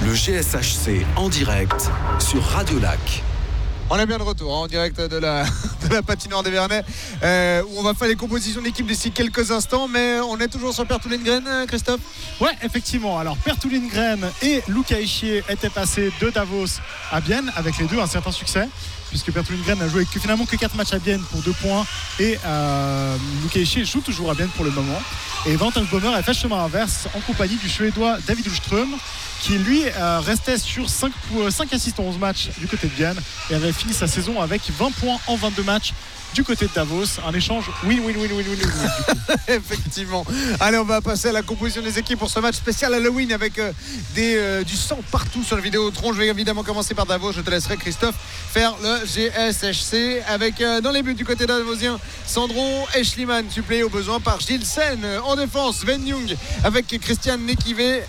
Le GSHC en direct sur Radio Lac. On est bien de retour en direct de la patinoire des Vernets où on va faire les compositions d'équipe d'ici quelques instants, mais on est toujours sur Perthu Lindgren, Christophe. Ouais, effectivement. Alors Perthu Lindgren et Luca Ischier étaient passés de Davos à Bienne avec les deux un certain succès, puisque Perthu Lindgren n'a joué finalement que 4 matchs à Bienne pour 2 points et Luca Ischier joue toujours à Bienne pour le moment. Et Valentin Baumer a fait chemin inverse en compagnie du Suédois David Ullström, qui lui restait sur 5 assists en 11 matchs du côté de Bienne et avait fini sa saison avec 20 points en 22 matchs du côté de Davos. Un échange win-win. Effectivement. Allez, on va passer à la composition des équipes pour ce match spécial Halloween avec du sang partout sur le Vidéotron. Je vais évidemment commencer par Davos. Je te laisserai, Christophe, faire le GSHC avec dans les buts du côté davosien Sandro Eschliman, suppléé au besoin par Gilles Sen. En défense, Sven Jung avec Christian Nekive,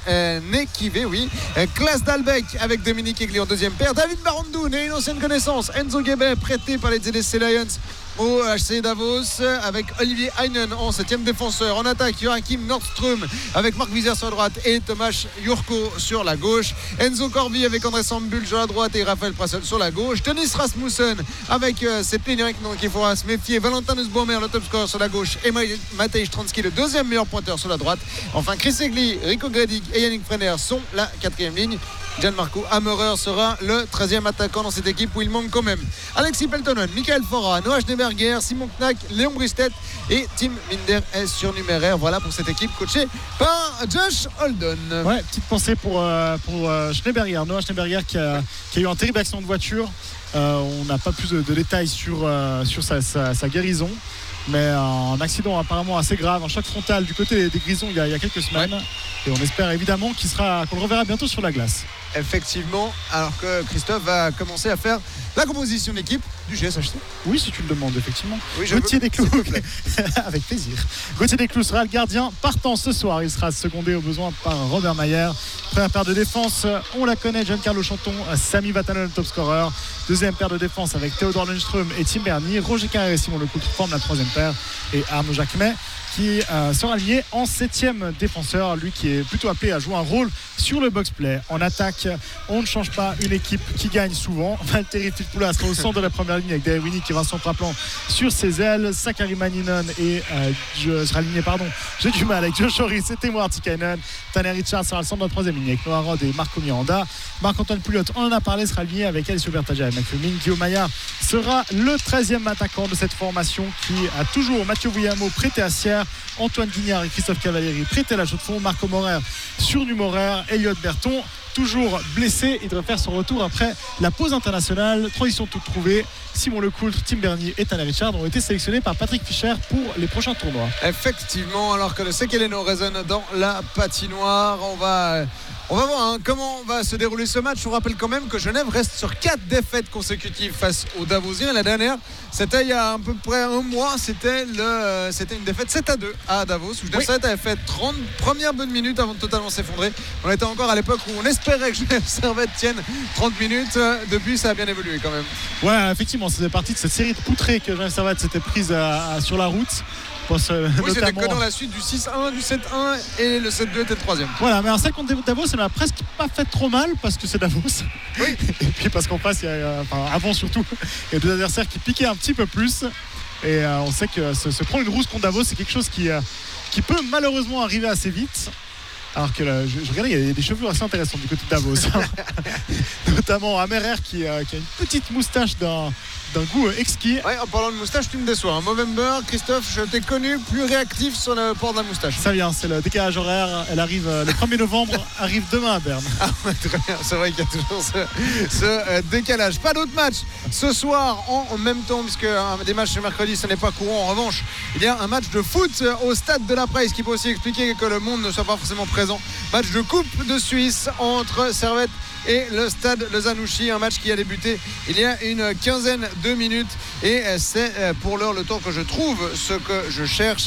Klaas Dalbeck avec Dominique Egli en deuxième paire, David Barandoun et une ancienne connaissance, Enzo Guebet, prêté par les ZSC Lions au HC Davos avec Olivier Heinen en 7e défenseur. En attaque, Joachim Nordström avec Marc Vizère sur la droite et Tomas Jurko sur la gauche. Enzo Corby avec André Sambul sur la droite et Raphaël Prassel sur la gauche. Denis Rasmussen avec ses plénières dont il faudra se méfier. Valentin Nussbaumer, le top scorer sur la gauche, et Matej Stransky, le deuxième meilleur pointeur sur la droite. Enfin, Chris Egli, Rico Gredig et Yannick Frenner sont la 4e ligne. Gianmarco Hammerer sera le 13e attaquant dans cette équipe où il manque quand même Alexis Peltonen, Michael Fora, Noah Schneeberger, Simon Knack, Léon Bristet et Tim Minder est surnuméraire. Voilà pour cette équipe coachée par Josh Holden. Ouais, petite pensée pour Schneeberger, Noah Schneeberger qui a eu un terrible accident de voiture. On n'a pas plus de détails sur sa guérison, mais un accident apparemment assez grave, un choc frontal du côté des Grisons il y a quelques semaines. Et on espère évidemment qu'on le reverra bientôt sur la glace. Effectivement, alors que Christophe va commencer à faire la composition d'équipe du GSHC. Oui, si tu le demandes, effectivement. Oui, Gauthier Desclous, avec plaisir. Gauthier Desclous sera le gardien partant ce soir. Il sera secondé au besoin par Robert Mayer. Première paire de défense, on la connaît, Giancarlo Chanton, Sami Vatanen, le top scorer. Deuxième paire de défense avec Théodore Lundström et Tim Bernier. Roger Carré et Simon Lecoultre forment la troisième paire. Et Arnaud Jacquemet qui sera lié en 7e défenseur, lui qui est plutôt appelé à jouer un rôle sur le box-play. En attaque, on ne change pas une équipe qui gagne souvent. Valtteri Filppula sera au centre de la première ligne avec David Winnick et Vincent Traplan sur ses ailes. Sakari Maninen et sera aligné, j'ai du mal, avec Josh Horis et Teemu Artikainen. Tanner Richards sera le centre de la troisième ligne avec Noah Rod et Marco Miranda. Marc-Antoine Pouliot, on en a parlé, sera aligné avec Alessio Bertagia et McFleming. Guillaume Maillard sera le 13e attaquant de cette formation qui a toujours Mathieu Vuyamo prêté à Sierre, Antoine Guignard et Christophe Cavalieri prêtés à la chaude de fond, Marco Morer sur numéraire, Elliot Berton toujours blessé. Il devrait faire son retour après la pause internationale. Transition toute trouvée. Simon Lecoultre, Tim Bernier et Tanner Richard ont été sélectionnés par Patrick Fischer pour les prochains tournois. Effectivement, alors que le Sekeleno résonne dans la patinoire, on va voir comment va se dérouler ce match. On rappelle quand même que Genève reste sur 4 défaites consécutives face aux Davosiens. La dernière, c'était il y a à peu près un mois. C'était une défaite 7-2 à Davos où Genève avait fait 30 premières bonnes minutes avant de totalement s'effondrer. On était encore à l'époque où on espérait que Genève Servette tienne 30 minutes. Depuis, ça a bien évolué quand même. Ouais, effectivement, c'était partie de cette série de poutrées que Genève Servette s'était prise sur la route. C'était que dans la suite du 6-1, du 7-1 et le 7-2 était le 3e. Voilà, mais un 5 contre Davos, ça n'a presque pas fait trop mal parce que c'est Davos. Oui. Et puis parce qu'en face, avant surtout, il y a deux adversaires qui piquaient un petit peu plus. Et on sait que se prendre une rousse contre Davos, c'est quelque chose qui peut malheureusement arriver assez vite. Alors que je regardais, il y a des cheveux assez intéressants du côté de Davos. Notamment Amerer qui a une petite moustache d'un goût exquis. Ouais, en parlant de moustache, tu me déçois. Movember, Christophe, je t'ai connu plus réactif sur le port de la moustache. Ça vient, c'est le décalage horaire. Elle arrive le 1er novembre, arrive demain à Berne. Ah ouais, très bien. C'est vrai qu'il y a toujours ce décalage. Pas d'autres matchs ce soir en même temps, puisque des matchs ce mercredi, ce n'est pas courant. En revanche, il y a un match de foot au stade de la Presse qui peut aussi expliquer que le monde ne soit pas forcément présent. Match de Coupe de Suisse entre Servette et le stade Le Zanouchi, un match qui a débuté il y a une quinzaine de minutes et c'est pour l'heure le temps que je trouve ce que je cherche.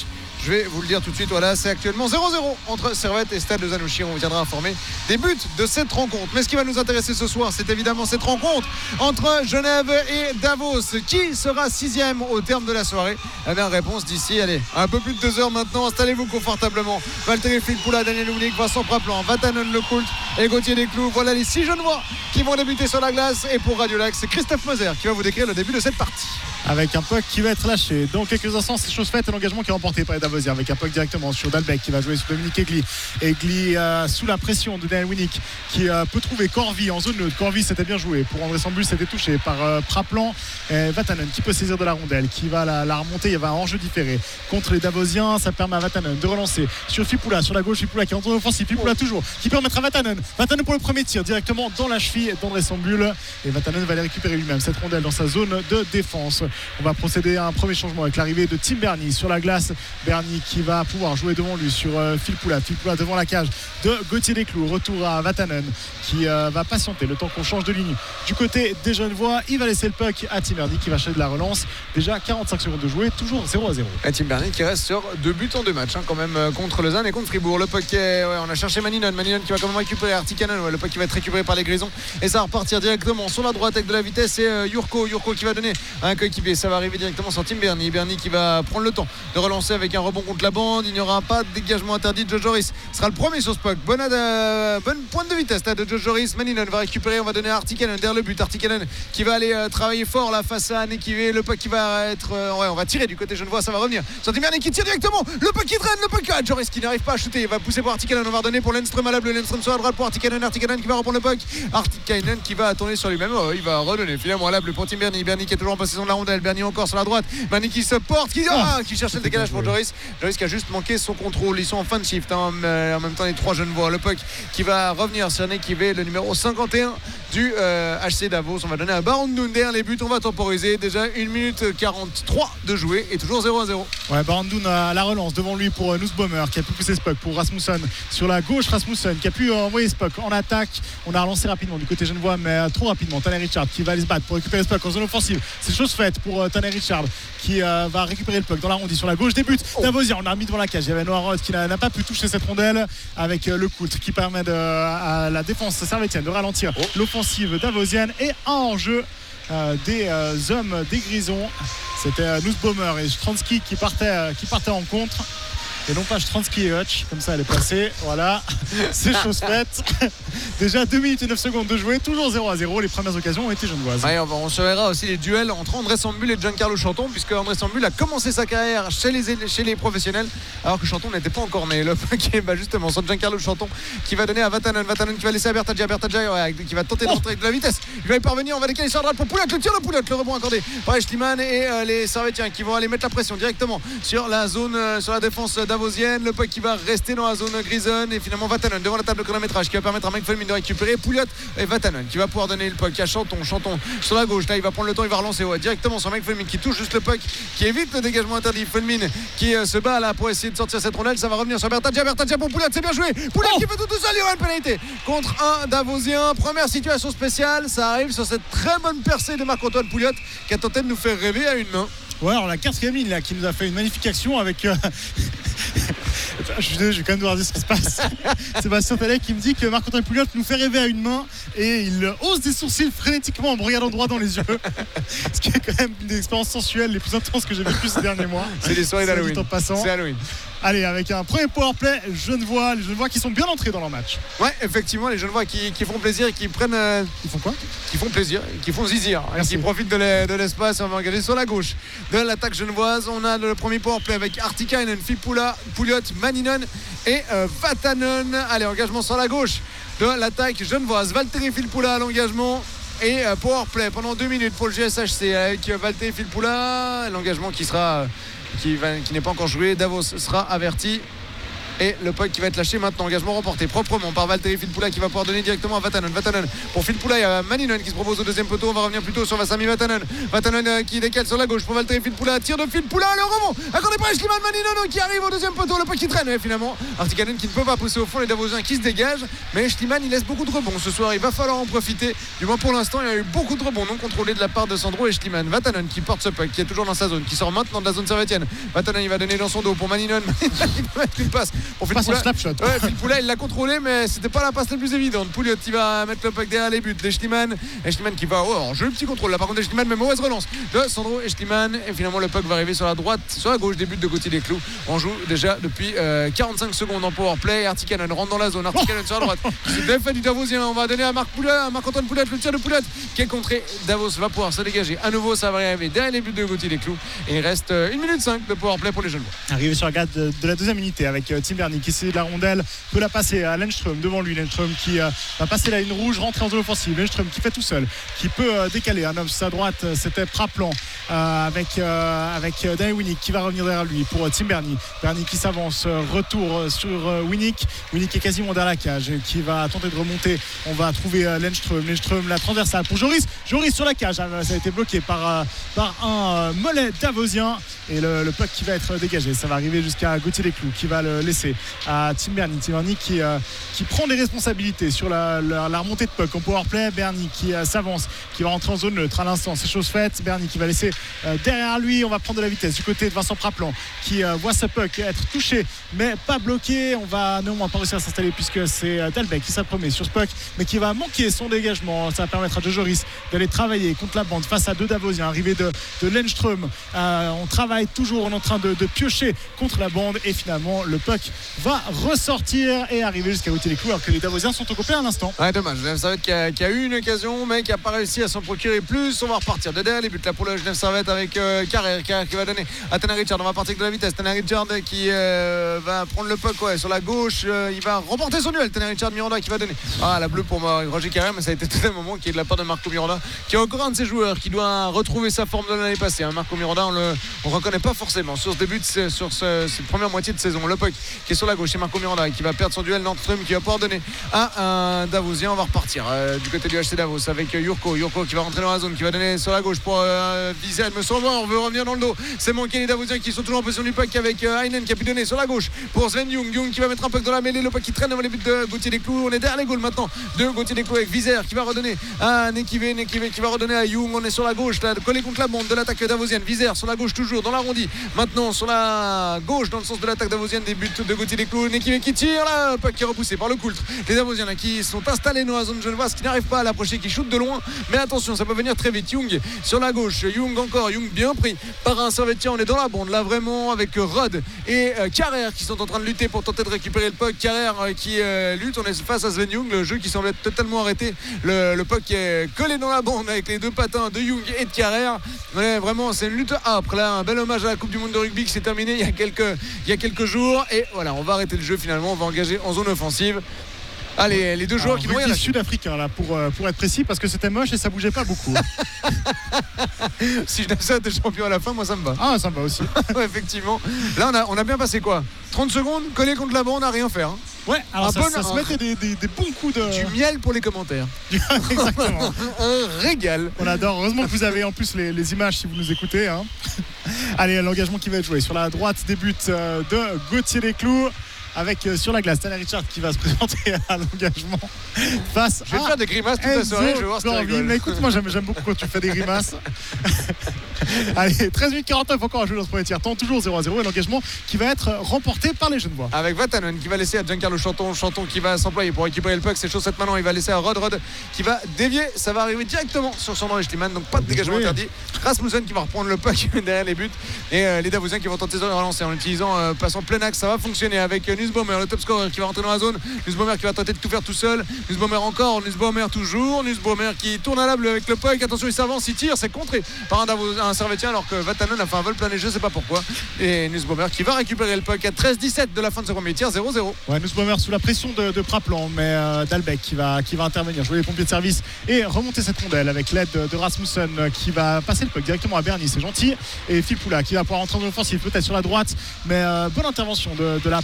Je vais vous le dire tout de suite. Voilà, c'est actuellement 0-0 entre Servette et Stade de Zanouchi. On vous tiendra informé des buts de cette rencontre. Mais ce qui va nous intéresser ce soir, c'est évidemment cette rencontre entre Genève et Davos. Qui sera 6e au terme de la soirée? Eh bien, réponse d'ici, allez, un peu plus de 2 heures maintenant. Installez-vous confortablement. Valtteri Filppula, Daniel Houlik, Vincent Praplan, Vatanen Lecoult et Gauthier Desclous. Voilà les 6 Genevois qui vont débuter sur la glace. Et pour Radio Lac, c'est Christophe Moser qui va vous décrire le début de cette partie. Avec un puck qui va être lâché. Dans quelques instants, c'est chose faite et l'engagement qui est remporté par les Davosiens avec un puck directement sur Dalbec qui va jouer sur Dominique Egli. Egli sous la pression de Daniel Winnick qui peut trouver Corvi en zone neutre. Corvi, c'était bien joué. Pour André Sambul, c'était touché par Praplan. Vatanen qui peut saisir de la rondelle, qui va la remonter. Il y avait un enjeu différé contre les Davosiens. Ça permet à Vatanen de relancer sur Filppula sur la gauche. Filppula qui est en zone offensive. Filppula toujours qui peut remettre à Vatanen. Vatanen pour le premier tir directement dans la cheville d'André Sambul. Et Vatanen va aller récupérer lui-même cette rondelle dans sa zone de défense. On va procéder à un premier changement avec l'arrivée de Tim Berny sur la glace. Berny qui va pouvoir jouer devant lui sur Filppula. Filppula devant la cage de Gauthier Desclous. Retour à Vatanen qui va patienter le temps qu'on change de ligne du côté des Genevois. Il va laisser le puck à Tim Berny qui va chercher de la relance. Déjà 45 secondes de jouer, toujours 0-0. Et Tim Berny qui reste sur 2 buts en 2 matchs quand même contre Lausanne et contre Fribourg. Le puck on a cherché Maninon qui va quand même récupérer Artikanen. Le puck qui va être récupéré par les Grisons et ça va repartir directement sur la droite avec de la vitesse. Et Jurko qui va donner à un coéquipier. Ça va arriver directement sur Tim Berny. Berny qui va prendre le temps de relancer avec un rebond contre la bande. Il n'y aura pas de dégagement interdit. Joe Joris sera le premier sur ce puck. Bonne pointe de vitesse là, de Joe Joris. Maninon va récupérer. On va donner à Artikanen derrière le but. Artikanen qui va aller travailler fort là face à Nekivé. Le puck qui va être on va tirer du côté genevois. Ça va revenir sur Tim Berny qui tire directement. Le puck qui traîne. Le puck Joris qui n'arrive pas à shooter. Il va pousser pour Artikanen. On va redonner pour Lundström à la bleue. Lundström sur la droite pour Artikanen. Artikanen qui va reprendre le puck. Artikanen qui va tourner sur lui-même. Il va redonner finalement à la bleue pour Tim Berny. Berny qui est toujours en possession de la rondelle. Berny encore sur la droite. Berny qui se porte, qui cherche le décalage pour Joris. Joris qui a juste manqué son contrôle. Ils sont en fin de shift. Mais en même temps, les 3 Genevois. Le puck qui va revenir sur Nekivé, le numéro 51 du HC Davos. On va donner à Barandoun derrière les buts. On va temporiser. Déjà 1 minute 43 de jouer et toujours 0-0. Ouais, Barandoun a la relance devant lui pour Nussbaumer qui a pu pousser ce puck pour Rasmussen sur la gauche. Rasmussen qui a pu envoyer ce puck en attaque. On a relancé rapidement du côté genevois, mais trop rapidement. Tanner Richard qui va aller se battre pour récupérer ce puck en zone offensive. C'est chose faite pour Tanner Richard qui va récupérer le puck dans l'arrondi sur la gauche. Des buts Davosien. On a remis devant la cage. Il y avait Noah Roth qui n'a pas pu toucher cette rondelle avec le Coult qui permet à la défense servétienne de ralentir l'offensive davosienne et un enjeu des hommes des Grisons. C'était Nussbaumer et Stransky qui partaient en contre. Et non pas Stransky et Hutch, comme ça elle est passée. Voilà, c'est chose faite. Déjà 2 minutes et 9 secondes de jouer, toujours 0-0. Les premières occasions ont été genevoises. Ouais, on surveillera aussi les duels entre André Sambul et Giancarlo Chanton, puisque André Sambul a commencé sa carrière chez les professionnels, alors que Chanton n'était pas encore né. Le puck est justement sur Giancarlo Chanton qui va donner à Vatanen qui va laisser à Bertadja qui va tenter d'entrer avec de la vitesse. Il va y parvenir, on va décaler sur la droite pour Poulat, le tir de Poulat, le rebond accordé par Schliemann et les Servétiens qui vont aller mettre la pression directement sur la zone, sur la défense davosienne. Le puck qui va rester dans la zone grisonne et finalement Vatanen devant la table de chronométrage qui va permettre à Mike Felmin de récupérer Pouliot et Vatanen qui va pouvoir donner le puck à Chanton sur la gauche. Là il va prendre le temps, il va relancer directement sur Mike Felmin qui touche juste le puck, qui évite le dégagement interdit. Felmin qui se bat là pour essayer de sortir cette rondelle. Ça va revenir sur Bertadja pour Pouliot, c'est bien joué. Pouliot qui fait tout seul, il y aura une pénalité contre un Davosien. Première situation spéciale, ça arrive sur cette très bonne percée de Marc-Antoine Pouliot qui a tenté de nous faire rêver à une main. Ouais, alors la 4e ligne là qui nous a fait une magnifique action avec je suis désolé, je vais quand même devoir dire ce qui se passe. Sébastien Tallet qui me dit que Marc-Antoine Pouliot nous fait rêver à une main et il hausse des sourcils frénétiquement en me regardant droit dans les yeux. Ce qui est quand même une des expériences sensuelles les plus intenses que j'ai vécues ces derniers mois. C'est les soirées d'Halloween. C'est Halloween. Allez, avec un premier powerplay Genevois, les Genevois qui sont bien entrés dans leur match. Ouais, effectivement, les Genevois qui font plaisir et qui prennent. Ils font quoi ? Qui font plaisir, qui font zizir, qui profitent de l'espace. On va regarder sur la gauche de l'attaque genevoise. On a le premier powerplay avec Artikainen, Filppula, Pouliot, Maninon et Vatanen. Allez, engagement sur la gauche de l'attaque genevoise. Valtteri Filppula à l'engagement. Et powerplay pendant 2 minutes pour le GSHC avec Valtteri Filppula. L'engagement qui n'est pas encore joué. Davos sera averti. Et le puck qui va être lâché maintenant. Engagement remporté proprement par Valtteri Filppula qui va pouvoir donner directement à Vatanen. Pour Filppula, il y a Maninen qui se propose au deuxième poteau. On va revenir plutôt sur Sami Vatanen. Qui décale sur la gauche pour Valtteri Filppula. Tir de Filppula, le rebond. Accordé par Schliemann, Maninen qui arrive au deuxième poteau. Le puck qui traîne. Et finalement, Artikainen qui ne peut pas pousser au fond. Les Davosiens qui se dégagent. Mais Schliemann, il laisse beaucoup de rebonds ce soir. Il va falloir en profiter. Du moins pour l'instant, il y a eu beaucoup de rebonds non contrôlés de la part de Sandro et Schliemann. Vatanen qui porte ce puck, qui est toujours dans sa zone, qui sort maintenant de la zone servétienne. Vatanen, il va donner dans son dos pour Maninen. Il va mettre une passe pour Filppula. Ouais, Filppula, il l'a contrôlé, mais c'était pas la passe la plus évidente. Pouliot, il va mettre le puck derrière les buts de Schliemann. Et Schliemann qui va jeu petit contrôle là par contre de Schliemann, mais mauvaise relance de Sandro et Schliemann. Et finalement le puck va arriver sur la droite, sur la gauche des buts de Gauthier Desclous. On joue déjà depuis 45 secondes en powerplay. Artikainen rentre dans la zone. Artikainen sur la droite. C'est défait du Davosien. On va donner à Marc-Antoine Pouliot, le tir de Pouliot qui est contré. Davos va pouvoir se dégager à nouveau. Ça va arriver derrière les buts de Gauthier Desclous. Et il reste 1 minute 5 de powerplay pour les jeunes. Arrivé sur la garde de la deuxième unité avec Tim Berni qui essaie de la rondelle, peut la passer à Lennström devant lui. Lennström qui va passer la ligne rouge, rentrer en zone offensive. Lennström qui fait tout seul, qui peut décaler un homme sur sa droite. C'était Praplan avec Daniel Winnick qui va revenir derrière lui pour Tim Berni. Berni qui s'avance, retour sur Winnick. Winnick est quasiment dans la cage, qui va tenter de remonter. On va trouver Lennström, la transversale pour Joris sur la cage. Ça a été bloqué par un mollet davosien. Et le puck qui va être dégagé, ça va arriver jusqu'à Gauthier Desclous qui va le laisser à Tim Berni qui prend des responsabilités sur la remontée de puck en powerplay. Berni qui s'avance, qui va rentrer en zone neutre à l'instant, c'est chose faite. Berni qui va laisser derrière lui. On va prendre de la vitesse du côté de Vincent Praplan qui voit ce puck être touché mais pas bloqué. On va néanmoins pas réussir à s'installer puisque c'est Dalbec qui s'appromet sur ce puck mais qui va manquer son dégagement. Ça va permettre à Joris d'aller travailler contre la bande face à deux Davosiens arrivés de Lennström. On travaille toujours, on est en train de piocher contre la bande et finalement le puck va ressortir et arriver jusqu'à Gauthier Desclous alors que les Davosiens sont occupés à l'instant. Ouais, dommage. Genève Servette qui a eu une occasion mais qui n'a pas réussi à s'en procurer plus. On va repartir de derrière les buts là pour le Genève Servette avec Carrère qui va donner à Tanner Richard. On va partir de la vitesse. Tanner Richard qui va prendre le puck sur la gauche. Il va remporter son duel. Tanner Richard, Miranda qui va donner la bleue pour Roger Carrère, mais ça a été tout un moment qui est de la part de Marco Miranda qui est encore un de ses joueurs qui doit retrouver sa forme de l'année passée. Marco Miranda, on reconnaît pas forcément sur ce début sur cette première moitié de saison. Le puck qui est sur la gauche, c'est Marco Miranda qui va perdre son duel. Nordström qui va pouvoir donner à un Davosien. On va repartir du côté du HC Davos avec Jurko qui va rentrer dans la zone, qui va donner sur la gauche pour Wiesel. Me semble, on veut revenir dans le dos. C'est manqué les Davosiens qui sont toujours en position du puck avec Heinen qui a pu donner sur la gauche pour Sven Jung qui va mettre un puck dans la mêlée. Le puck qui traîne devant les buts de Gauthier Desclous. On est derrière les goals maintenant de Gauthier Desclous avec Wiesel qui va redonner à Nekive qui va redonner à Jung. On est sur la gauche là, collé contre la bande de l'attaque davosienne. Wiesel sur la gauche toujours dans l'arrondi. Maintenant sur la gauche dans le sens de l'attaque davosienne des buts de Gauthier Desclous. Nekive qui tire là, le puck qui est repoussé par le Coultre. Les Davosiens là, qui sont installés dans la zone genevoise, qui n'arrivent pas à l'approcher, qui shootent de loin. Mais attention, ça peut venir très vite. Jung sur la gauche, Jung bien pris par un Servetien. On est dans la bande là vraiment avec Rod et Carrère qui sont en train de lutter pour tenter de récupérer le puck. Carrère qui lutte. On est face à Sven Jung, le jeu qui semble être totalement arrêté. Le puck qui est collé dans la bande avec les deux patins de Jung et de Carrère. Ouais, vraiment, c'est une lutte âpre là. Un bel hommage à la Coupe du Monde de rugby qui s'est terminée il y a quelques jours. Et voilà, on va arrêter le jeu finalement. On va engager en zone offensive. Allez, les deux joueurs qui vont y aller. Sud-africain là pour être précis parce que c'était moche et ça bougeait pas beaucoup. Si je n'ai ça, t'es champion à la fin, moi ça me va. Ah, ça me va aussi. Ouais, effectivement. Là, on a bien passé quoi 30 secondes, collé contre la bande, à rien faire. Hein. Ouais, alors ça se mettait des bons coups de. Du miel pour les commentaires. Exactement. Un régal. On adore. Heureusement que vous avez en plus les images si vous nous écoutez. Hein. Allez, l'engagement qui va être joué sur la droite des buts de Gauthier Desclous. Avec sur la glace Tanner Richard qui va se présenter à l'engagement face je vais te faire des grimaces toute la soirée, je vais voir si tu rigoles. Mais écoute, moi j'aime beaucoup quand tu fais des grimaces. Allez, 13 minutes 49 encore à jouer dans ce premier tiers-temps, toujours 0-0 et l'engagement qui va être remporté par les Genevois. Avec Vatanen qui va laisser à Giancarlo Chanton qui va s'employer pour récupérer le puck, c'est chaussette maintenant, il va laisser à Rod qui va dévier, ça va arriver directement sur son Schliemann, donc pas de dégagement interdit. Rasmussen qui va reprendre le puck derrière les buts et les Davosiens qui vont tenter de relancer en utilisant passant plein axe, ça va fonctionner avec Nussbaumer, le top scorer qui va rentrer dans la zone. Nussbaumer qui va tenter de tout faire tout seul. Nussbaumer encore, Nussbaumer toujours. Nussbaumer qui tourne à la bleue avec le puck. Attention, il s'avance, il tire, c'est contré par un Servetien alors que Vatanen a fait un vol plein les jeux, je sais pas pourquoi. Et Nussbaumer qui va récupérer le puck à 13-17 de la fin de ce premier tiers, 0-0. Ouais, Nussbaumer sous la pression de Praplan, mais Dalbec qui va intervenir, jouer les pompiers de service et remonter cette rondelle avec l'aide de Rasmussen qui va passer le puck directement à Berni, c'est gentil. Et Filppula qui va pouvoir rentrer en offensive peut-être sur la droite, mais bonne intervention de la part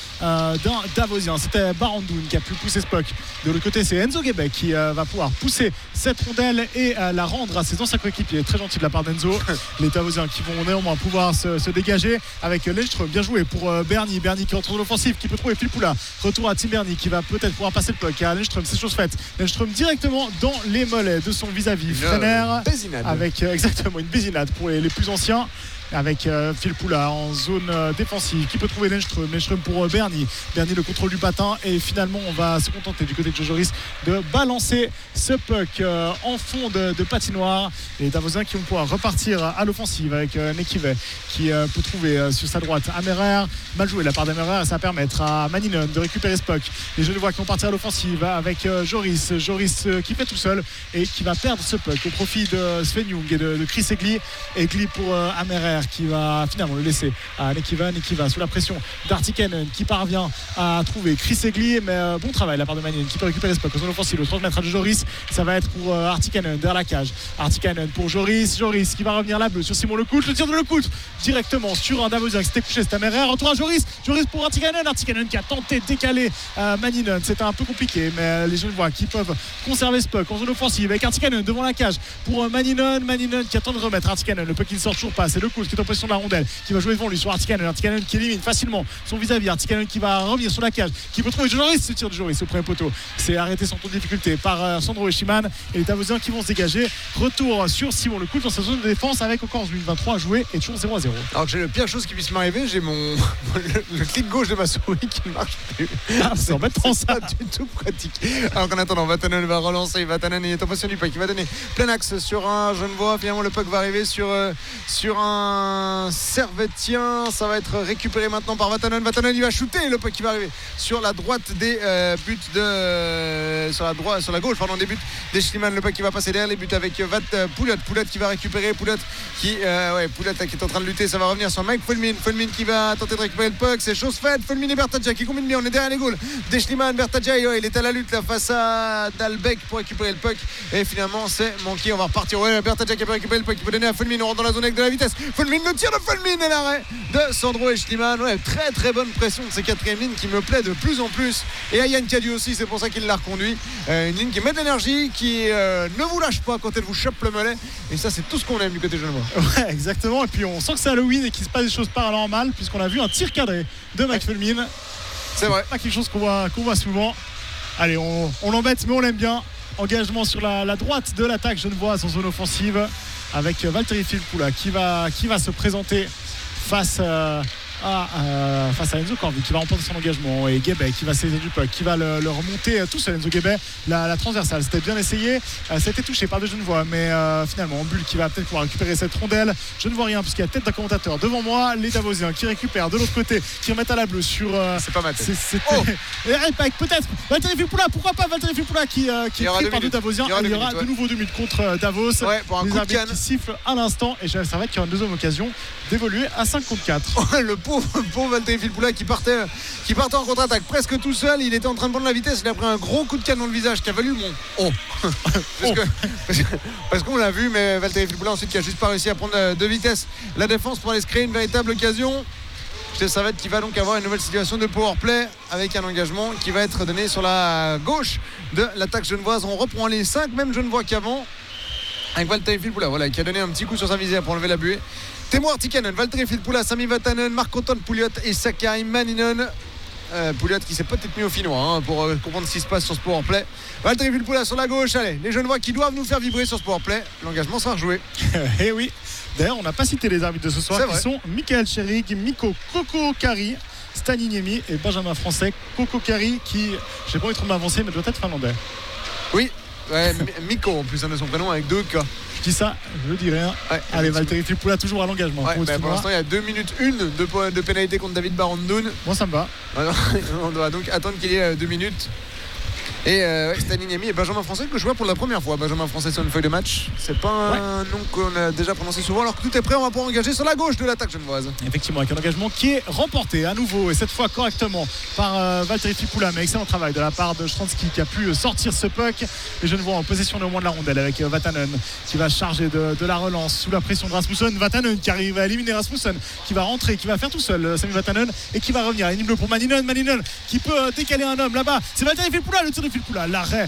d'un Davosien. C'était Barandoun qui a pu pousser ce puck. De l'autre côté, c'est Enzo Guébet qui va pouvoir pousser cette rondelle et la rendre à ses anciens coéquipiers. Très gentil de la part d'Enzo. Les Davosiens qui vont néanmoins pouvoir se dégager avec Lindström. Bien joué pour Bernie qui rentre dans l'offensive, qui peut trouver Filppula. Retour à Tim Bernie qui va peut-être pouvoir passer le puck à Lindström. C'est chose faite. Lindström directement dans les mollets de son vis-à-vis Frenner, avec exactement une bésinade pour les plus anciens, avec Filppula en zone défensive qui peut trouver Lindström pour Bernie le contrôle du patin, et finalement on va se contenter du côté de Joe Joris de balancer ce puck en fond de patinoire. Les Davosiens qui vont pouvoir repartir à l'offensive avec Nekive qui peut trouver sur sa droite Amerer. Mal joué de la part d'Amerer, ça va permettre à Maninen de récupérer ce puck. Les Genevois qui vont partir à l'offensive avec Joris qui fait tout seul et qui va perdre ce puck au profit de Sven Young et de Chris Egli pour Amerer qui va finalement le laisser à Nekiva sous la pression d'Artikainen qui parvient à trouver Chris Egli, mais bon travail de la part de Maninen qui peut récupérer ce puck en zone offensive, le transmettre à Joris. Ça va être pour Artikainen derrière la cage. Artikainen pour Joris qui va revenir la bleue sur Simon Lecoultre, le tir de Lecoultre directement sur un Davosien qui s'était couché, c'était Amerer. Retour à Joris pour Artikainen qui a tenté de décaler Maninen, c'était un peu compliqué, mais les Genevois qui peuvent conserver ce puck en zone offensive avec Artikainen devant la cage pour Maninen qui attend de remettre Artikainen, le puck qui ne sort toujours pas, c'est Lecoultre qui est en position de la rondelle, qui va jouer devant lui sur Artikainen qui élimine facilement son vis-à-vis. Artikainen qui va revenir sur la cage, qui peut trouver Joris, ce tir de Joris au premier poteau, c'est arrêté sans trop de difficulté par Sandro Eschiman, et les Davosiens qui vont se dégager. Retour sur Simon Lecoultre dans sa zone de défense avec encore 23 à jouer et toujours 0-0. Alors que j'ai la pire chose qui puisse m'arriver, j'ai le clic gauche de ma souris qui ne marche plus. C'est embêtant ça. Pas du tout pratique. Alors qu'en attendant, Vatanen va relancer. Vatanen est en position du puck, il va donner plein axe sur un Genevois. Finalement le puck va arriver sur un Servetien. Ça va être récupéré maintenant par Vatanen. Vatanen il va shooter, le puck qui va arriver sur la droite des buts sur la gauche des buts des Schliemann. Le puck qui va passer derrière les buts avec Pouliot qui va récupérer, Pouliot qui est en train de lutter. Ça va revenir sur Mike Fulmin qui va tenter de récupérer le puck. C'est chose faite. Fulmin et Bertadja qui combinent bien. On est derrière les goals des Schliemann. Bertadja il est à la lutte là face à Dalbec pour récupérer le puck, et finalement c'est manqué. On va repartir. Bertadja qui a récupéré le puck, qui peut donner à Fulmin. On rentre dans la zone avec de la vitesse. Fulmin, le tir de Fulmin et l'arrêt de Sandro Schliemann. Très très bonne pression de ces quatrièmes lignes qui me plaît de plus en plus, et à Yann Cadieux aussi, c'est pour ça qu'il l'a reconduit. Une ligne qui met de l'énergie, qui ne vous lâche pas quand elle vous chope le mollet, et ça c'est tout ce qu'on aime du côté genevois. Ouais, exactement, et puis on sent que c'est Halloween et qu'il se passe des choses par allant mal, puisqu'on a vu un tir cadré de Mike Fulmin. C'est vrai, pas quelque chose qu'on voit souvent. Allez, on l'embête mais on l'aime bien. Engagement sur la droite de l'attaque genevoise en zone offensive avec Valtteri Filppula qui va se présenter face à Enzo Corvi qui va remporter son engagement, et Guébet qui va saisir du puck, qui va le remonter tout seul. Enzo Guébet, la transversale, c'était bien essayé, c'était touché par deux Genevois, mais finalement Bull qui va peut-être pouvoir récupérer cette rondelle. Je ne vois rien puisqu'il y a tête d'un commentateur devant moi. Les Davosiens qui récupèrent de l'autre côté, qui remettent à la bleue sur c'est pas ma tête. Peut-être Valtteri Filppula, pourquoi pas Valtteri Filppula qui est pris par deux Davosiens. Il y aura de nouveau 2 minutes contre Davos, pour un les coup de arbitres qui sifflent à l'instant, et ça va qu'il y aura une deuxième occasion d'évoluer à 5 contre 4. Le pauvre Valtteri Filppula qui partait en contre-attaque presque tout seul. Il était en train de prendre la vitesse, il a pris un gros coup de canne dans le visage qui a valu mon parce qu'on l'a vu, mais Valtteri Filppula ensuite qui a juste pas réussi à prendre de vitesse la défense pour aller se créer une véritable occasion. Savette qui va donc avoir une nouvelle situation de powerplay avec un engagement qui va être donné sur la gauche de l'attaque genevoise. On reprend les 5 mêmes Genevois qu'avant, avec Valtteri Filppula qui a donné un petit coup sur sa visière pour enlever la buée. Teemu Artikainen, Valtteri Filppula, Sami Vatanen, Marc-Antoine Pouliot et Sakari Maninen. Pouliot qui s'est peut-être mis au finnois pour comprendre ce qui se passe sur ce powerplay. Valtteri Filppula sur la gauche. Allez, les Genevois qui doivent nous faire vibrer sur ce powerplay. L'engagement sera rejoué. Eh oui. D'ailleurs, on n'a pas cité les arbitres de ce soir, qui sont Michael Cherig, Mikko Kokokari, Stani Niemi et Benjamin Français. Kokokari qui, j'ai pas envie de trop m'avancer, mais doit être finlandais. Oui, Mikko en plus de son prénom avec 2 K. Je dis ça, je dis rien. Allez, Valtteri Filppula toujours à l'engagement. Pour l'instant, il y a 2 minutes 1 de pénalité contre David Barandoun. Bon, ça me va. Alors, on doit donc attendre qu'il y ait 2 minutes. Et Stanley Niemi et Benjamin Français que je vois pour la première fois. Benjamin Français sur une feuille de match. C'est pas un nom qu'on a déjà prononcé souvent. Alors que tout est prêt, on va pouvoir engager sur la gauche de l'attaque genevoise. Effectivement, avec un engagement qui est remporté à nouveau et cette fois correctement par Valtteri Filppula. Mais excellent travail de la part de Stransky qui a pu sortir ce puck. Les Genevois en possession néanmoins de la rondelle avec Vatanen qui va charger de la relance sous la pression de Rasmussen. Vatanen qui arrive à éliminer Rasmussen, qui va rentrer, qui va faire tout seul Sami Vatanen et qui va revenir. La ligne bleue pour Maninen qui peut décaler un homme là-bas. C'est Valtteri Filppula, le tir de Filppula. L'arrêt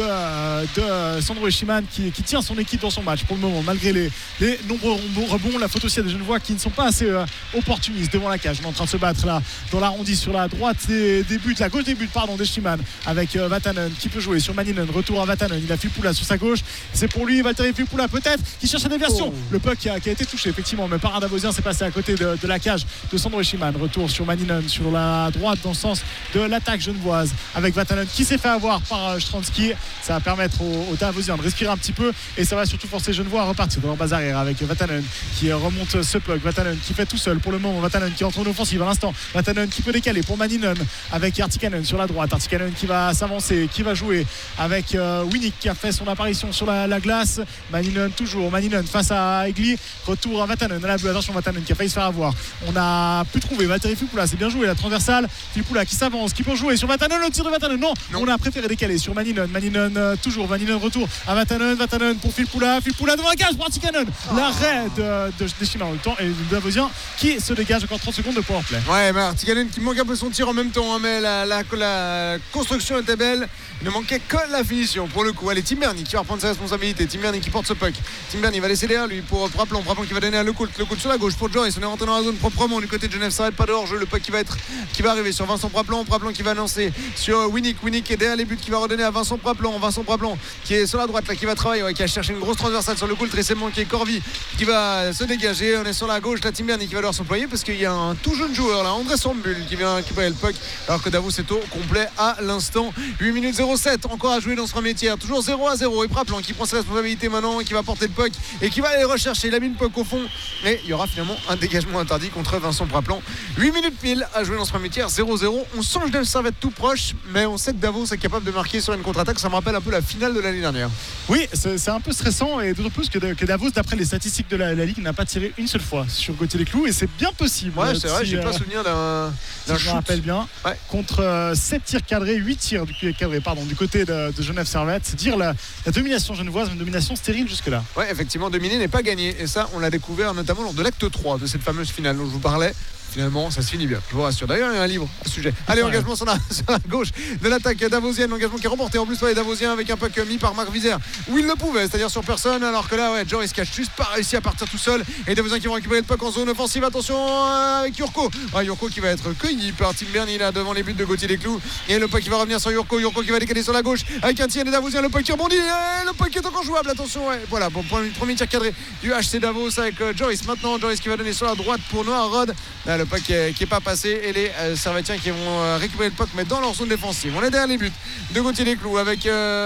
de Sandro Eschiman qui tient son équipe dans son match pour le moment malgré les nombreux rebonds. La faute aussi à des Genevois qui ne sont pas assez opportunistes devant la cage. On est en train de se battre là dans l'arrondi sur la droite des buts, la gauche des buts d'Eschiman avec Vatanen qui peut jouer sur Maninen. Retour à Vatanen, il a Filppula sur sa gauche. C'est pour lui Valtteri Filppula peut-être qui cherche la déviation. Le puck qui a été touché effectivement, mais par un Davosien c'est passé à côté de la cage de Sandro Eschiman. Retour sur Maninen sur la droite dans le sens de l'attaque genevoise avec Vatanen qui s'est fait avoir par Stransky. Ça va permettre aux Davosiens de respirer un petit peu et ça va surtout forcer les Genevois à repartir dans leur base arrière avec Vatanen qui remonte ce puck. Vatanen qui fait tout seul pour le moment. Vatanen qui entre en offensive à l'instant. Vatanen qui peut décaler pour Maninen avec Artikainen sur la droite. Artikainen qui va s'avancer, qui va jouer avec Winnick qui a fait son apparition sur la glace. Maninen toujours. Maninen face à Egli. Retour à Vatanen à la bleue. Attention Vatanen qui a failli se faire avoir. On a pu trouver Valtteri Filppula. C'est bien joué la transversale. Filppula qui s'avance, qui peut jouer sur Vatanen. Le tir de Vatanen. Non. On a préféré décaler sur Maninen. Maninen toujours. Maninen retour à Vatanen. Vatanen pour Filppula. Filppula devant la cage pour Artikainen. L'arrêt d'Eschiman en le temps et de Davosien qui se dégage encore 30 secondes de powerplay. Ouais, mais Artikainen qui manque un peu son tir en même temps, hein, mais la construction était belle. Il ne manquait que la finition pour le coup. Allez, Tim Berni qui va reprendre ses responsabilités. Tim Berni qui porte ce puck. Tim Berni va laisser derrière lui pour Praplon qui va donner à Lecoult sur la gauche pour Joyce. On est rentré dans la zone proprement du côté de Genève. Ça n'arrête pas de hors-jeu. Le puck qui va arriver sur Vincent Praplon qui va lancer sur Winnick qui est derrière les buts, qui va redonner à Vincent Praplon qui est sur la droite là, qui va travailler, qui a cherché une grosse transversale sur Lecoult. Récemment qui est Corvi qui va se dégager. On est sur la gauche là, Tim Berni qui va devoir s'employer parce qu'il y a un tout jeune joueur là, André Sambul, qui vient récupérer le puck alors que Davos est au complet à l'instant. 8 minutes 07 encore à jouer dans ce premier tiers, toujours 0-0 et Praplon qui prend ses responsabilités maintenant, qui va porter le puck et qui va aller rechercher. Il a mis le puck au fond et il y aura finalement un dégagement interdit contre Vincent Praplon. 8 minutes pile à jouer dans ce premier tiers, 0-0. On sent que ça va être tout proche, mais on sait que Davos est capable de marquer sur une contre-attaque. Ça me rappelle un peu la finale de l'année dernière. Oui, c'est un peu stressant et d'autant plus que Davos, d'après les statistiques de la Ligue, n'a pas tiré une seule fois sur Gauthier-les-Clous et c'est bien possible. Ouais, c'est vrai, j'ai pas souvenir d'un shoot. Je me rappelle bien. Ouais. Contre 7 tirs cadrés, 8 tirs du côté de Genève Servette. C'est dire la domination genevoise, une domination stérile jusque-là. Ouais, effectivement, dominer n'est pas gagné. Et ça, on l'a découvert notamment lors de l'acte 3 de cette fameuse finale dont je vous parlais. Finalement, ça se finit bien, je vous rassure. D'ailleurs, il y a un livre à ce sujet. Allez, engagement sur la gauche de l'attaque davosienne. L'engagement qui est remporté en plus par les Davosiens avec un puck mis par Marc Vizère où il le pouvait, c'est-à-dire sur personne. Alors que là, Joris cache juste pas réussi à partir tout seul. Et les Davosiens qui vont récupérer le puck en zone offensive. Attention avec Jurko. Jurko qui va être cueilli par Tim Berni là devant les buts de Gauthier-les-Clous. Et le puck qui va revenir sur Jurko. Jurko qui va décaler sur la gauche avec un tir des Davosiens. Le puck qui rebondit. Et le puck est encore jouable. Attention, voilà, bon, premier tir cadré du HC Davos avec Joris. Maintenant, Joris qui va donner sur la droite pour Noah Rod. Là, le puck qui est pas passé et les Servetiens qui vont récupérer le puck mais dans leur zone défensive. On est derrière les buts de Gauthier-les-Clous avec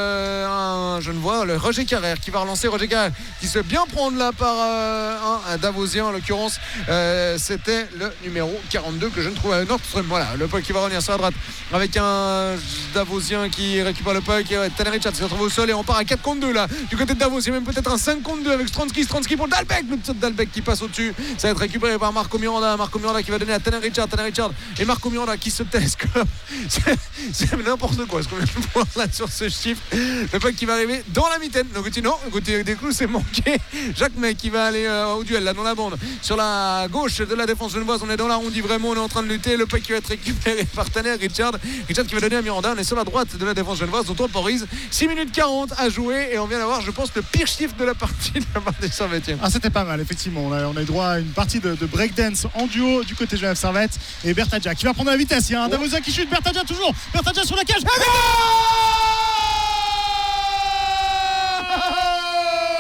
un Genevois, le Roger Carrère qui va relancer. Roger Carrère qui se fait bien prendre là par un Davosien en l'occurrence. C'était le numéro 42 que je ne trouve à Nordström. Voilà, le puck qui va revenir sur la droite avec un Davosien qui récupère le puck. Tanner Richards qui se retrouve au sol et on part à 4 contre 2 là du côté de Davos. Il y a même peut-être un 5 contre 2 avec Stransky pour Dalbec. Le petit Dalbec qui passe au-dessus. Ça va être récupéré par Marco Miranda qui va donner à Tanner Richard et Marco Miranda qui se télescope. C'est n'importe quoi ce qu'on vient de voir là sur ce chiffre. Le puck qui va arriver dans la mitaine. Donc Gauthier-les-Clous c'est manqué. Jacques May qui va aller au duel là dans la bande sur la gauche de la défense genevoise. On est dans l'arrondi vraiment, on est en train de lutter. Le puck qui va être récupéré par Tanner Richard qui va donner à Miranda. On est sur la droite de la défense genevoise dont on temporise. 6 minutes 40 à jouer et on vient d'avoir je pense le pire chiffre de la partie de la part des Servetiens. C'était pas mal effectivement. On a eu droit à une partie de breakdance en duo du côté de Genève Servette et Bertadja qui va prendre la vitesse. Il y a un Davosien qui chute. Bertadja toujours. Bertadja sur la cage.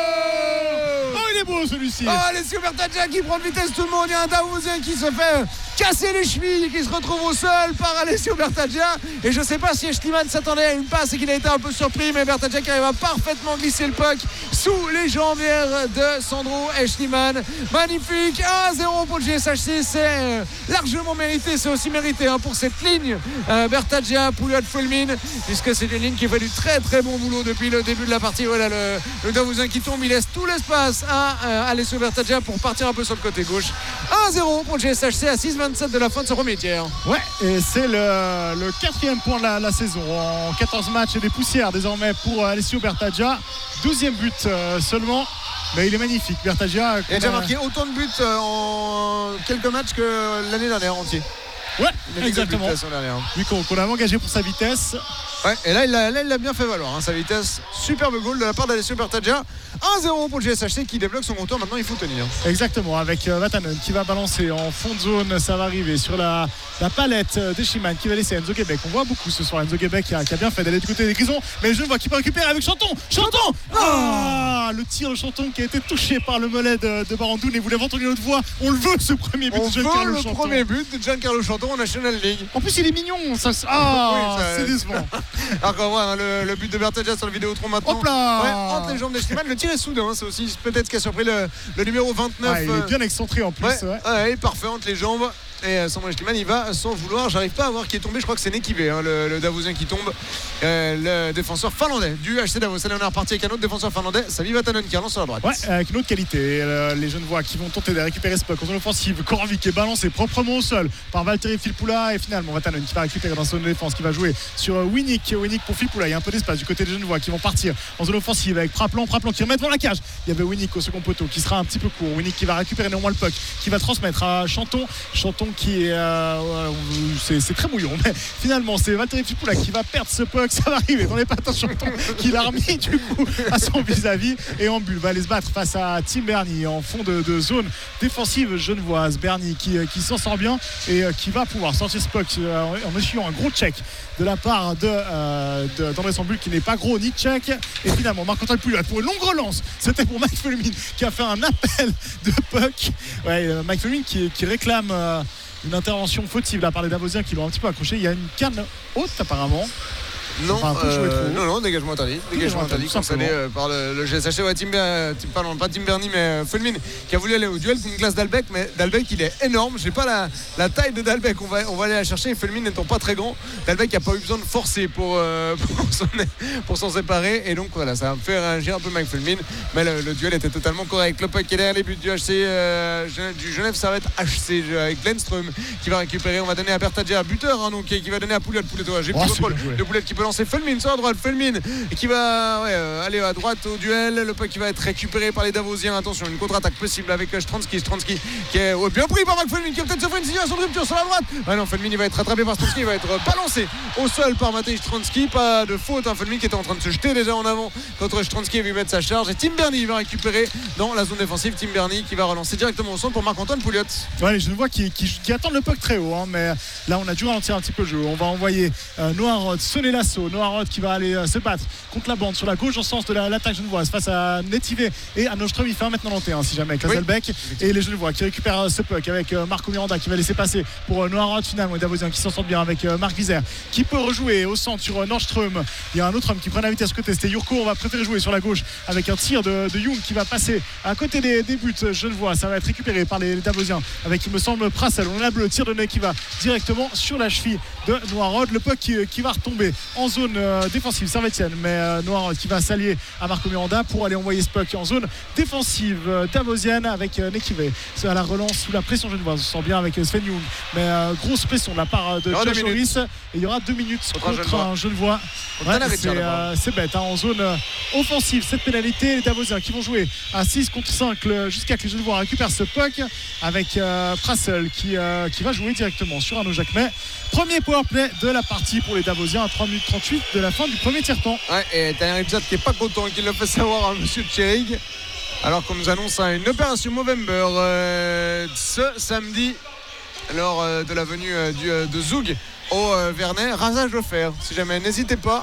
Il est beau celui-ci. Allez, c'est Bertadja qui prend de vitesse tout le monde. Il y a un Davosien qui se fait cassé les chevilles, qui se retrouve au sol par Alessio Bertaggia. Et je ne sais pas si Schliemann s'attendait à une passe et qu'il a été un peu surpris, mais Bertaggia qui arrive à parfaitement glisser le puck sous les jambières de Sandro Schliemann. Magnifique, 1-0 pour le GSHC, c'est largement mérité, c'est aussi mérité pour cette ligne Bertaggia, Pouliot, Fulmin, puisque c'est une ligne qui fait du très très bon boulot depuis le début de la partie. Voilà le Davosien qui tombe, il laisse tout l'espace à Alessio Bertaggia pour partir un peu sur le côté gauche. 1-0 pour le GSHC à 6-27 de la fin de ce premier tiers. Ouais, et c'est le 4e point de la saison en 14 matchs et des poussières désormais pour Alessio Bertaggia. 12e but seulement. Mais il est magnifique, Bertaggia. Il a déjà marqué autant de buts en quelques matchs que l'année dernière entière. Ouais, exactement. Lui qu'on a engagé pour sa vitesse. Ouais, et là il l'a bien fait valoir, sa vitesse. Superbe goal de la part d'Alessio Bertaggia. 1-0 pour le GSHC qui débloque son compteur. Maintenant il faut tenir. Exactement, avec Vatanen qui va balancer en fond de zone. Ça va arriver sur la palette de Schliemann qui va laisser Enzo Guebec. On voit beaucoup ce soir Enzo Guebec qui a bien fait d'aller du côté des Grisons. Mais je vois qu'il peut récupérer avec Chanton. Le tir de Chanton qui a été touché par le mollet de Barandoun. Et vous l'avez entendu notre voix, on le veut ce premier but de Giancarlo Chanton. Premier but de Giancarlo Chanton en National League. En plus il est mignon. C'est décevant. Alors qu'on voit le but de Bertaggia sur le Vidéotron maintenant. Hop là, entre les jambes de Schliemann. Le tir est soudain, c'est aussi peut-être ce qui a surpris le numéro 29. Il est bien excentré en plus. Il est parfait entre les jambes. Et Sandro Schliemann il va sans vouloir. J'arrive pas à voir qui est tombé. Je crois que c'est Nekivé, le Davosien qui tombe, le défenseur finlandais du HC Davos. Allez, on est reparti avec un autre défenseur finlandais, Sami Vatanen, qui relance sur la droite. Avec une autre qualité. Les Genevois qui vont tenter de récupérer ce puck en zone offensive. Korovic qui est balancé proprement au sol par Valtteri Filppula. Et finalement Vatanen qui va récupérer dans son défense, qui va jouer sur Winnick pour Filppula. Il y a un peu d'espace du côté des Genevois qui vont partir en zone offensive avec Praplan qui remet devant la cage. Il y avait Winnick au second poteau qui sera un petit peu court. Winnick qui va récupérer néanmoins le puck, qui va transmettre à Chanton qui est c'est très mouillon, mais finalement c'est Valtteri Filppula qui va perdre ce puck. Ça va arriver dans les pattes à Chanton qui l'a remis du coup à son vis-à-vis, et en bulle va aller se battre face à Tim Berni en fond de zone défensive genevoise. Berni qui s'en sort bien et qui va pouvoir sortir ce puck en essuyant un gros check de la part d'André Sambul, qui n'est pas gros ni check. Et finalement Marc-Antoine Pouliot pour une longue relance, c'était pour Mike Fulmin qui a fait un appel de puck. Mike Fulmin qui réclame une intervention fautive là par les Davosiens qui l'ont un petit peu accroché. Il y a une canne haute apparemment. Non, dégagement interdit. Dégagement interdit concédé par le GSHC. Pas Tim Berni, mais Fulmin qui a voulu aller au duel pour une glace d'Albec. Mais d'Albec, il est énorme. Je n'ai pas la taille de d'Albec. On va aller la chercher. Et Fulmin n'étant pas très grand, d'Albec n'a pas eu besoin de forcer pour s'en séparer. Et donc voilà, ça a fait réagir un peu Mike Fulmin. Mais le duel était totalement correct. Le puck est derrière les buts du HC, du Genève Servette HC avec Glenström qui va récupérer. On va donner à Bertaggia, buteur, donc qui va donner à Pouliot. J'ai plus de contrôle de Pouliot qui peut lancer Fulmin sur la droite. Fulmin qui va aller à droite au duel. Le puck qui va être récupéré par les Davosiens. Attention, une contre-attaque possible avec Stransky qui est bien pris par Mike Fulmin, qui va peut-être s'offrir une situation de rupture sur la droite. Non, Fulmin il va être rattrapé par Stransky. Il va être balancé au sol par Matej Stransky. Pas de faute. Fulmin qui était en train de se jeter déjà en avant contre Stransky et lui mettre sa charge. Et Tim Berni va récupérer dans la zone défensive. Tim Berni qui va relancer directement au centre pour Marc-Antoine Pouliot. Je vois qui attendent le puck très haut, mais là on a dû ralentir un petit peu le jeu. On va envoyer Noirod sonner l'assaut. Noirod qui va aller se battre contre la bande sur la gauche en sens de l'attaque genevoise face à Netivé et à Nostrum. Il fait 1m91 si jamais avec Hazelbeck. Et les Genevois qui récupèrent ce puck avec Marco Miranda qui va laisser passer pour Noirod finalement, et Davosien qui s'en sort bien avec Marc Vizère qui peut rejouer au centre sur Nordström. Il y a un autre homme qui prend la vitesse côté, c'était Jurko. On va préférer jouer sur la gauche avec un tir de Young qui va passer à côté des buts genevois. Ça va être récupéré par les Davosiens avec, il me semble, Prassel. On a le tir de nez qui va directement sur la cheville de Noirod. Le puck qui va retomber en zone défensive Servetienne, mais Noirod qui va s'allier à Marco Miranda pour aller envoyer ce puck en zone défensive davosienne avec Nekivé. C'est à la relance sous la pression genevoise. On sent bien avec Sven Young, mais grosse pression de la part de Josh Norris. Et il y aura 2 minutes contre un Genevois. C'est bête, en zone offensive cette pénalité. Les Davosiens qui vont jouer à 6 contre 5 jusqu'à que les Genevois récupèrent ce puck avec Prassel qui va jouer directement sur Arnaud Jacquemet. Premier powerplay de la partie pour les Davosiens à 3 minutes 38 de la fin du premier tiers-temps. Et Tanner Ipsat qui n'est pas content, qui le fait savoir à monsieur Tcherig, alors qu'on nous annonce une opération Movember ce samedi lors de la venue de Zug au Vernet, rasage offert. Si jamais, n'hésitez pas.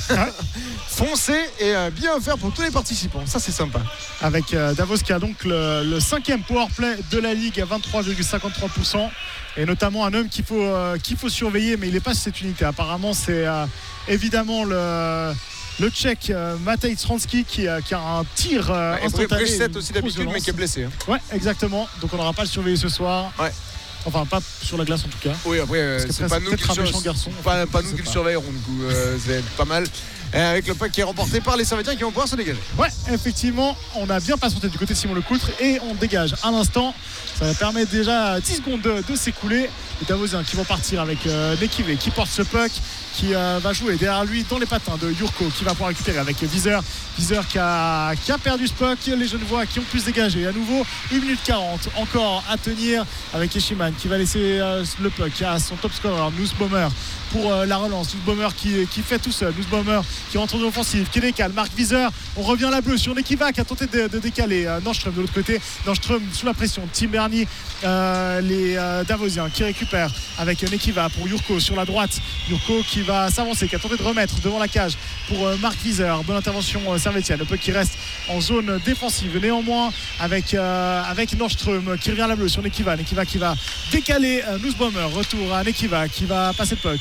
Foncez et bien offert pour tous les participants. Ça, c'est sympa. Avec Davos qui a donc le 5e powerplay de la Ligue à 23,53%. Et notamment un homme qu'il faut surveiller, mais il n'est pas sur cette unité. Apparemment, c'est évidemment le Tchèque Matej Stransky qui a un tir instantané. Et Brissett aussi d'habitude, mais qui est blessé. Ouais, exactement. Donc on n'aura pas le surveiller ce soir. Ouais. Enfin, pas sur la glace en tout cas. Oui, après, c'est pas nous qui le surveillerons. Du coup, c'est pas mal. Et avec le puck qui est remporté par les Servétiens qui vont pouvoir se dégager. Ouais, effectivement, on a bien patienté du côté de Simon Lecoultre et on dégage à l'instant. Ça va permettre déjà 10 secondes de s'écouler. Les Davosiens qui vont partir avec Nekive qui porte ce puck, qui va jouer derrière lui dans les patins de Jurko qui va pouvoir récupérer avec Viseur qui a perdu ce puck. Les Genevois qui ont pu se dégager à nouveau. 1 minute 40 encore à tenir avec Eschiman qui va laisser le puck à son top scorer Nussbaumer pour la relance. Nussbaumer qui fait tout seul. Nussbaumer qui rentre dans l'offensive, qui décale. Marc Viseur, on revient à la bleue sur Nekiva qui a tenté de décaler. Nordström de l'autre côté. Nordström sous la pression. Tim Bernie, les Davosiens qui récupèrent avec Nekiva pour Jurko sur la droite. Jurko qui va s'avancer, qui a tenté de remettre devant la cage pour Marc Viseur. Bonne intervention Servétienne. Le puck qui reste en zone défensive. Néanmoins avec Nordström qui revient à la bleue sur Nekiva. Nekiva qui va décaler Nussbaumer. Retour à Nekiva qui va passer le puck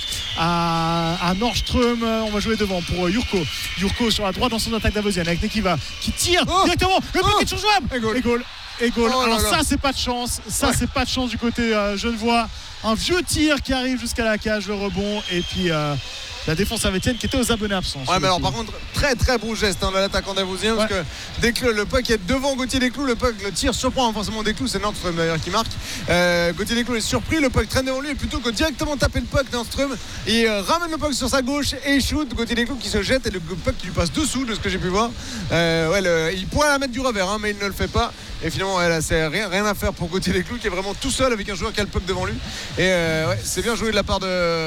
à Nordström. On va jouer devant pour Jurko sur la droite dans son attaque davosienne avec Nekiva qui tire directement. Le puck est surjouable. Et goal. Alors ça c'est pas de chance. C'est pas de chance du côté genevois. Un vieux tir qui arrive jusqu'à la cage, le rebond et puis la défense servétienne qui était aux abonnés absents. Ouais, mais alors par contre, très très beau geste de l'attaquant davosien parce que Desclous, le puck est devant Gauthier Desclous, le puck, le tir surprend forcément Desclous, c'est Nordström d'ailleurs qui marque. Gauthier Desclous est surpris, le puck traîne devant lui et plutôt que directement taper le puck, Nordström il ramène le puck sur sa gauche et shoot. Gauthier Desclous qui se jette et le puck qui lui passe dessous de ce que j'ai pu voir. Il pourrait la mettre du revers mais il ne le fait pas. Et finalement, c'est rien à faire pour Gauthier Desclous qui est vraiment tout seul avec un joueur qui a le puck devant lui. Et c'est bien joué de la part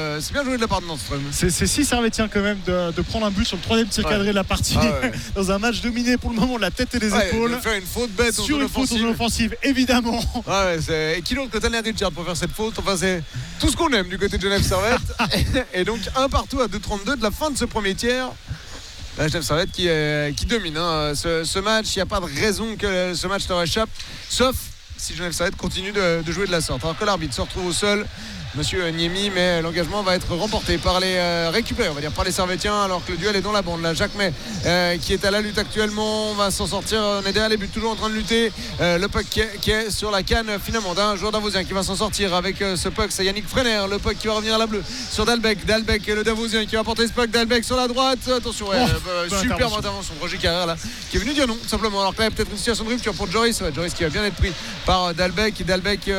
de Nordström. C'est si Servétien quand même de prendre un but sur le 3e tir cadré de la partie dans un match dominé pour le moment de la tête et des épaules. De faire une faute bête sur une faute en offensive, évidemment. Et qui d'autre que Tanner Richard pour faire cette faute. Enfin, c'est tout ce qu'on aime du côté de Genève Servette. Et donc 1-1 à 2-32 de la fin de ce premier tiers. La Genève Servette qui domine ce match. Il n'y a pas de raison que ce match leur échappe, sauf si Genève Servette continue de jouer de la sorte. Alors que l'arbitre se retrouve au sol, Monsieur Niemi, mais l'engagement va être remporté par les récupérés, on va dire par les Servétiens, alors que le duel est dans la bande. Là, Jacques May qui est à la lutte actuellement, on va s'en sortir. On est derrière les buts, toujours en train de lutter. Le puck qui est sur la canne finalement d'un joueur davosien qui va s'en sortir avec ce puck. C'est Yannick Frener, le puck qui va revenir à la bleue sur Dalbec, le davosien qui va porter ce puck. Dalbec sur la droite, attention, superbe intervention de Roger Carrère là, qui est venu dire non tout simplement. Alors que là, il y a peut-être une situation de rupture pour Joris. Joris qui va bien être pris par Dalbec qui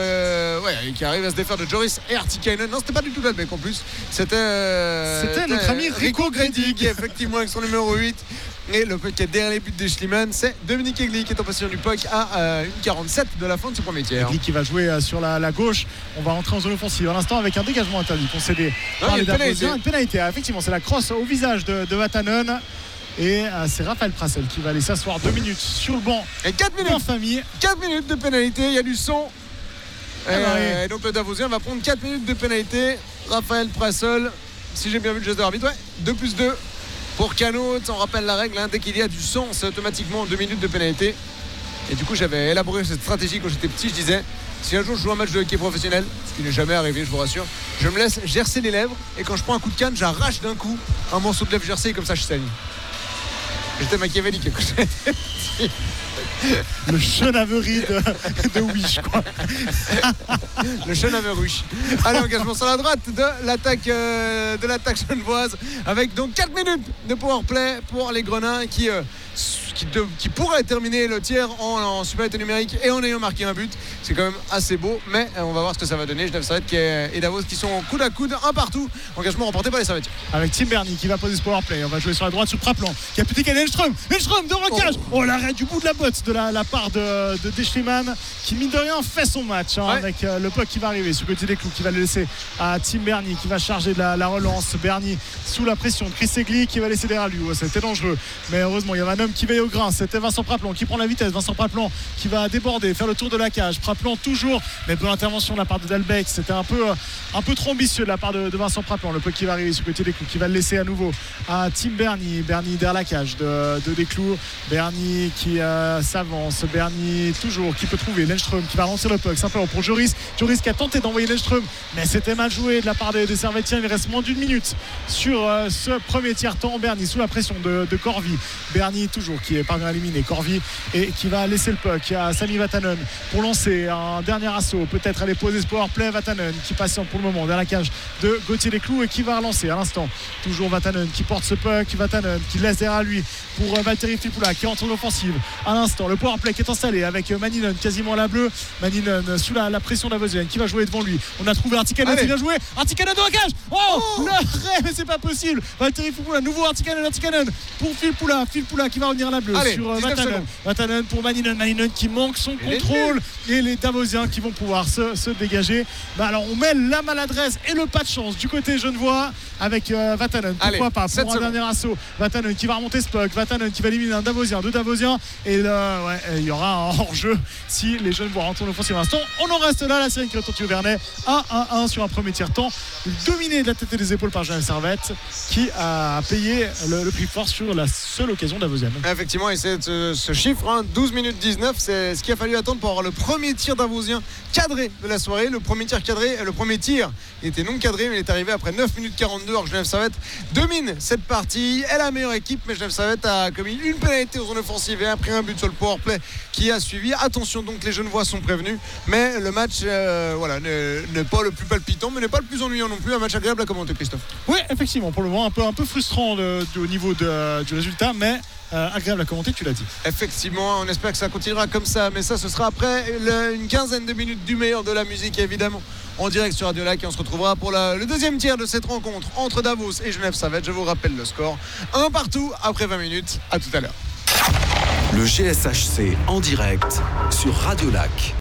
arrive à se défaire de Joris et Artikainen. Non, c'était pas du tout Dalbec en plus, c'était notre ami Rico Gredig effectivement avec son numéro 8. Et le puck qui est derrière les buts des Schliemann, c'est Dominique Egli qui est en possession du puck à 1,47 de la fin de ce premier tiers. Egli qui va jouer sur la gauche. On va rentrer en zone offensive à l'instant avec un dégagement interdit concédé par les Davosiens. Une pénalité, effectivement, c'est la crosse au visage de Vatanen. Et c'est Raphaël Prassel qui va aller s'asseoir 2 minutes sur le banc. Et 4 minutes en famille. 4 minutes de pénalité, il y a du son. Et donc le Davosien va prendre 4 minutes de pénalité. Raphaël Prassel, si j'ai bien vu le geste de l'arbitre, 2+2 pour Canot. On rappelle la règle, dès qu'il y a du sang, c'est automatiquement 2 minutes de pénalité. Et du coup, j'avais élaboré cette stratégie quand j'étais petit. Je disais, si un jour je joue un match de hockey professionnel, ce qui n'est jamais arrivé, je vous rassure, je me laisse gercer les lèvres et quand je prends un coup de canne, j'arrache d'un coup un morceau de lèvre gercé et comme ça je saigne. J'étais machiavélique quand j'étais petit. Le chenaverie de Wish, quoi. Le chenaverie. Allez, engagement sur la droite de l'attaque genevoise avec donc 4 minutes de powerplay pour les Grenats qui pourrait terminer le tiers en supériorité numérique et en ayant marqué un but. C'est quand même assez beau, mais on va voir ce que ça va donner. Genève Servette et Davos qui sont coude à coude, un partout. Engagement remporté par les Servetiens. Avec Tim Bernie qui va poser ce powerplay. On va jouer sur la droite sur Praplan qui a pu décaler Lindström devant la cage. L'arrêt du bout de la botte de la part de Deschleman qui mine de rien fait son match avec le puck qui va arriver sur le côté des clous qui va le laisser à Tim Bernie qui va charger de la relance. Bernie sous la pression de Chris Egli qui va laisser derrière lui. C'était dangereux, mais heureusement il y avait un homme qui veillait au au grain. C'était Vincent Praplon qui prend la vitesse. Vincent Praplon qui va déborder, faire le tour de la cage. Praplon toujours, mais bonne intervention de la part de Dalbec. C'était un peu trop ambitieux de la part de Vincent Praplon. Le peu qui va arriver sur le côté des clous, qui va le laisser à nouveau à Tim Berny. Berny derrière la cage de Desclous. Berny qui s'avance. Berny toujours qui peut trouver Lundström qui va lancer le puck simplement pour Joris. Joris qui a tenté d'envoyer Lundström, mais c'était mal joué de la part des Servetiens. Il reste moins d'une minute sur ce premier tiers-temps. Berny sous la pression de Corvi. Berny toujours qui est parvenu à éliminer Corvi et qui va laisser le puck à Sami Vatanen pour lancer un dernier assaut, peut-être aller poser ce powerplay. Vatanen qui patiente pour le moment dans la cage de Gauthier Desclous et qui va relancer à l'instant. Toujours Vatanen qui porte ce puck. Vatanen qui laisse derrière lui pour Valtteri Filppula qui entre en offensive à l'instant. Le powerplay qui est installé avec Maninen quasiment à la bleue. Maninen sous la pression d'Avosian qui va jouer devant lui. On a trouvé Artikainen qui vient jouer. Artikainen dans la cage. L'arrêt, mais c'est pas possible. Valtteri Filppula, nouveau Artikainen pour Filppula qui va revenir à la bleue. Allez, sur Vatanen pour Maninen qui manque son contrôle et les Davosiens qui vont pouvoir se dégager. Alors on met la maladresse et le pas de chance du côté genevois avec Vatanen. Pourquoi pas pour un dernier assaut. Vatanen qui va remonter ce puck. Vatanen qui va éliminer un Davosien, deux Davosiens et là il y aura un hors-jeu si les Genevois rentrent en offensive à l'instant. On en reste là, la série qui retentit au Vernet 1-1 sur un premier tiers-temps dominé de la tête et des épaules par Genève Servette qui a payé le prix fort sur la seule occasion d'Avosian. Effectivement, et c'est ce chiffre 12 minutes 19, c'est ce qu'il a fallu attendre pour avoir le premier tir d'Avosien cadré de la soirée. Le premier tir cadré, le premier tir il était non cadré, mais il est arrivé après 9 minutes 42. Alors Genève Servette domine cette partie, est la meilleure équipe, mais Genève Servette a commis une pénalité aux zones offensives et a pris un but sur le powerplay qui a suivi. Attention, donc les Genevois sont prévenus, mais le match n'est pas le plus palpitant, mais n'est pas le plus ennuyant non plus. Un match agréable à commenter, Christophe. Oui, effectivement, pour le moment un peu frustrant au niveau du résultat, mais agréable à commenter, tu l'as dit. Effectivement, on espère que ça continuera comme ça, mais ça ce sera après une quinzaine de minutes du meilleur de la musique, évidemment, en direct sur Radio Lac, et on se retrouvera pour le deuxième tiers de cette rencontre entre Davos et Genève Servette. Je vous rappelle le score, 1 partout après 20 minutes. À tout à l'heure. Le GSHC en direct sur Radio Lac.